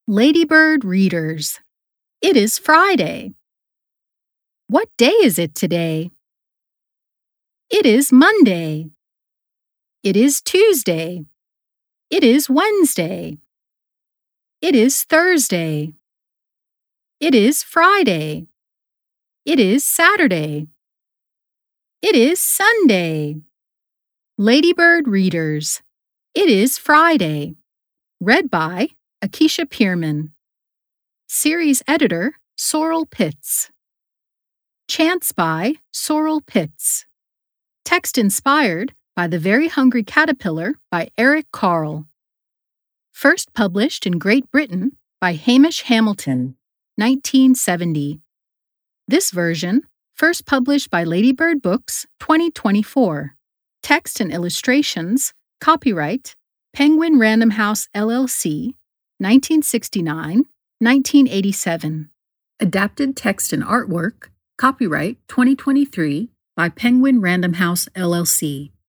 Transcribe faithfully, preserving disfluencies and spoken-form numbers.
Ladybird readers, it is Friday. What day is it today? It is Monday. It is Tuesday. It is Wednesday. It is Thursday. It is Friday. It is Saturday. It is Sunday. Ladybird readers, it is Friday. Read by Akeisha Pierman. Series editor, Sorrel Pitts. Chants by Sorrel Pitts. Text inspired by The Very Hungry Caterpillar by Eric Carle. First published in Great Britain by Hamish Hamilton, nineteen seventy. This version, first published by Ladybird Books, twenty twenty-four. Text and illustrations, copyright, Penguin Random House L L C, nineteen sixty-nine to nineteen eighty-seven. Adapted text and artwork, copyright twenty twenty-three by Penguin Random House L L C.